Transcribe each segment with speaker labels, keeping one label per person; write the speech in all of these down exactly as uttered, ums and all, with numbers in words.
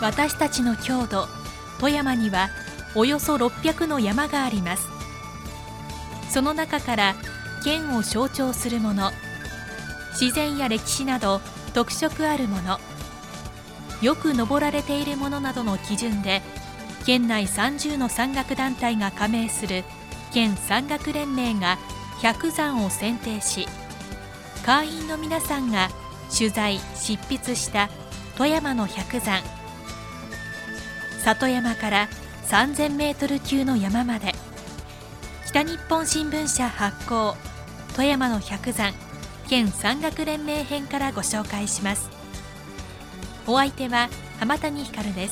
Speaker 1: 私たちの郷土富山にはおよそろっぴゃくの山があります。その中から県を象徴するもの、自然や歴史など特色あるもの、よく登られているものなどの基準で県内さんじゅうの山岳団体が加盟する県山岳連盟がひゃくざんを選定し、会員の皆さんが取材・執筆した富山の百山、里山からさんぜんメートル級の山まで、北日本新聞社発行富山の百山県山岳連盟編からご紹介します。お相手は浜谷ひかるです。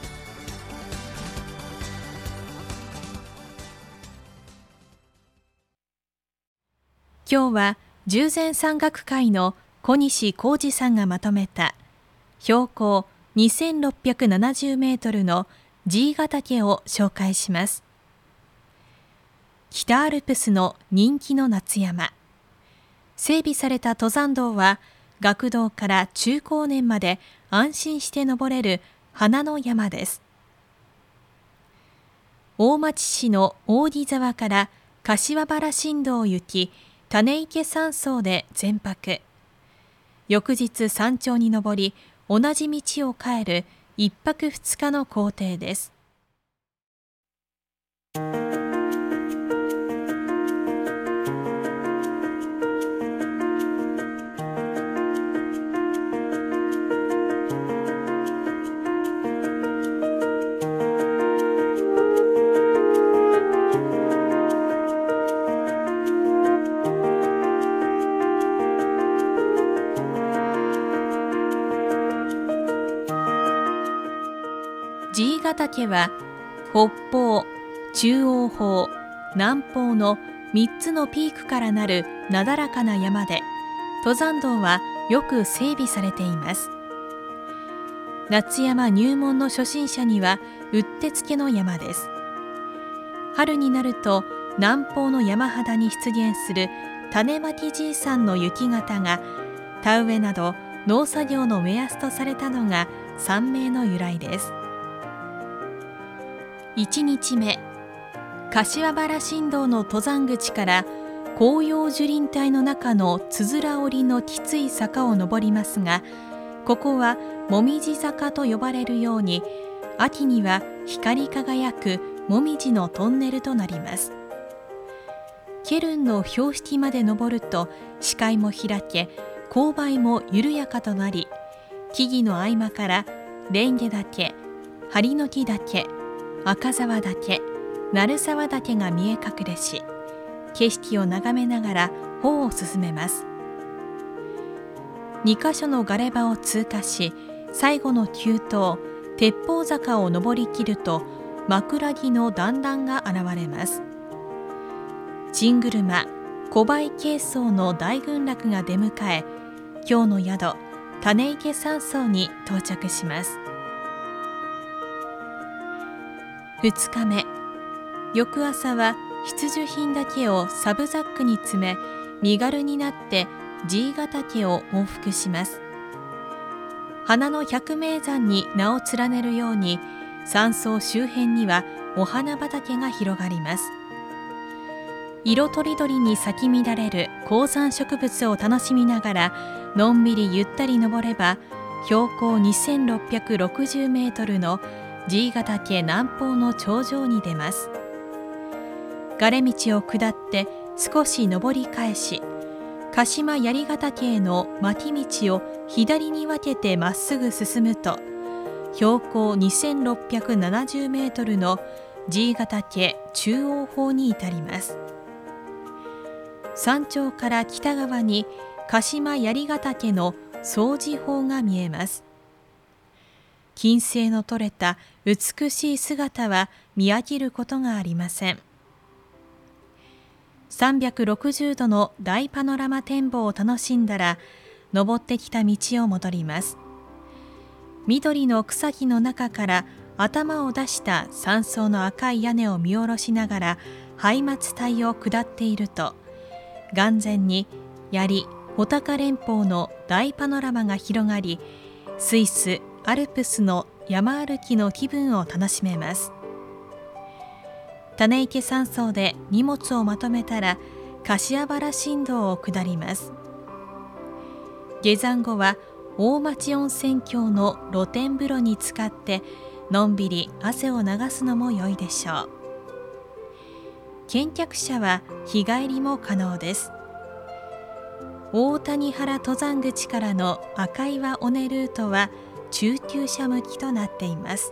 Speaker 1: 今日は十全山岳会の小西浩二さんがまとめた標高にせんろっぴゃくななじゅうメートルの爺ヶ岳を紹介します。北アルプスの人気の夏山、整備された登山道は学童から中高年まで安心して登れる花の山です。大町市の大木沢から柏原新道を行き、種池山荘で全泊。翌日山頂に登り、同じ道を帰る一泊二日の行程です。爺ヶ岳は北方、中央方、南方のみっつのピークからなるなだらかな山で、登山道はよく整備されています。夏山入門の初心者にはうってつけの山です。春になると南方の山肌に出現する種まきじいさんの雪型が田植えなど農作業の目安とされたのが山名の由来です。いちにちめ、柏原新道の登山口から紅葉樹林帯の中のつづら折りのきつい坂を登りますが、ここはもみじ坂と呼ばれるように、秋には光り輝くもみじのトンネルとなります。ケルンの標識まで登ると視界も開け、勾配も緩やかとなり、木々の合間から蓮華岳、針の木岳、赤沢岳、鳴沢岳が見え隠れし、景色を眺めながら歩を進めます。にかしょのガレ場を通過し、最後の急登、鉄砲坂を登りきると、枕木の段々が現れます。チングルマ、小林渓荘の大群落が出迎え、今日の宿、種池山荘に到着します。ふつかめ、翌朝は必需品だけをサブザックに詰め、身軽になって爺ヶ岳を往復します。花の百名山に名を連ねるように、山荘周辺にはお花畑が広がります。色とりどりに咲き乱れる高山植物を楽しみながら、のんびりゆったり登れば、標高にせんろっぴゃくろくじゅうメートルの爺ヶ岳南方の頂上に出ます。ガレ道を下って少し登り返し、鹿島槍ヶ岳への巻き道を左に分けてまっすぐ進むと、標高にせんろっぴゃくななじゅうメートルの爺ヶ岳中央方に至ります。山頂から北側に鹿島槍ヶ岳の総持峰が見えます。金星の取れた美しい姿は見飽きることがありません。さんびゃくろくじゅうどの大パノラマ展望を楽しんだら、登ってきた道を戻ります。緑の草木の中から頭を出した山荘の赤い屋根を見下ろしながらハイマツ帯を下っていると、眼前に槍・穂高連峰の大パノラマが広がり、スイス・アルプスの山歩きの気分を楽しめます。種池山荘で荷物をまとめたら柏原新道を下ります。下山後は大町温泉郷の露天風呂に浸かってのんびり汗を流すのも良いでしょう。見客者は日帰りも可能です。大谷原登山口からの赤岩尾根ルートは中級者向きとなっています。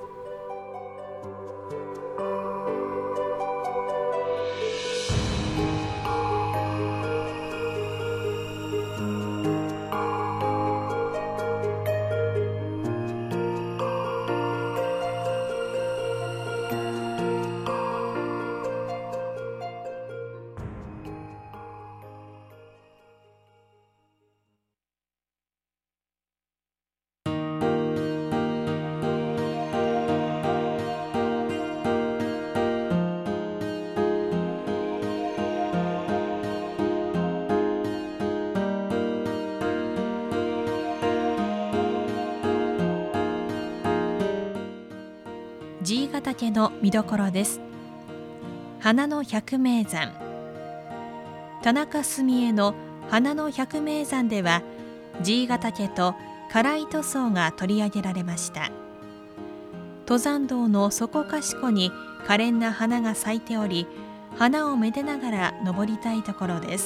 Speaker 1: 爺ヶ岳の見どころです。花の百名山。田中澄江の花の百名山では爺ヶ岳と唐糸荘が取り上げられました。登山道のそこかしこに可憐な花が咲いており、花をめでながら登りたいところです。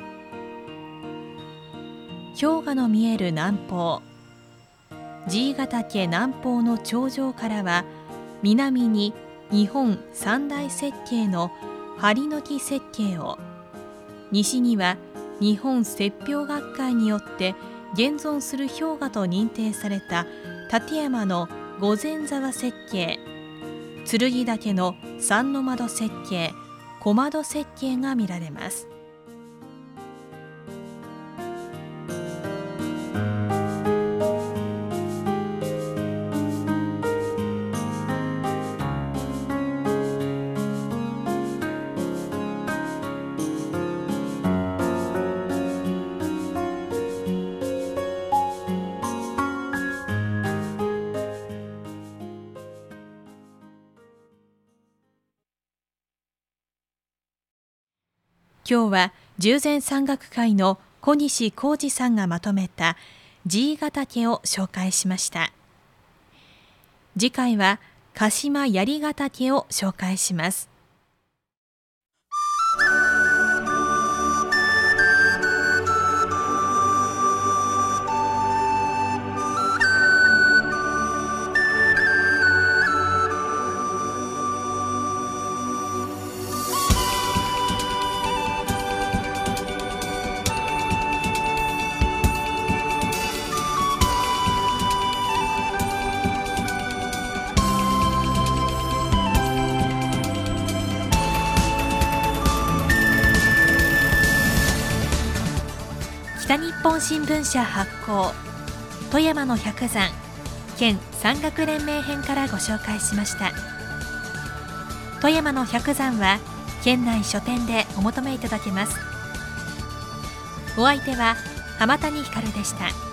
Speaker 1: 氷河の見える南方。爺ヶ岳南方の頂上からは南に日本三大雪渓の針ノ木雪渓を、西には日本雪氷学会によって現存する氷河と認定された立山の御前沢雪渓、剣岳の三の窓雪渓、小窓雪渓が見られます。今日は十全山岳会の小西浩二さんがまとめた爺ヶ岳を紹介しました。次回は鹿島槍ヶ岳を紹介します。北日本新聞社発行、富山の百山県山岳連盟編からご紹介しました。富山の百山は県内書店でお求めいただけます。お相手は浜谷ひかるでした。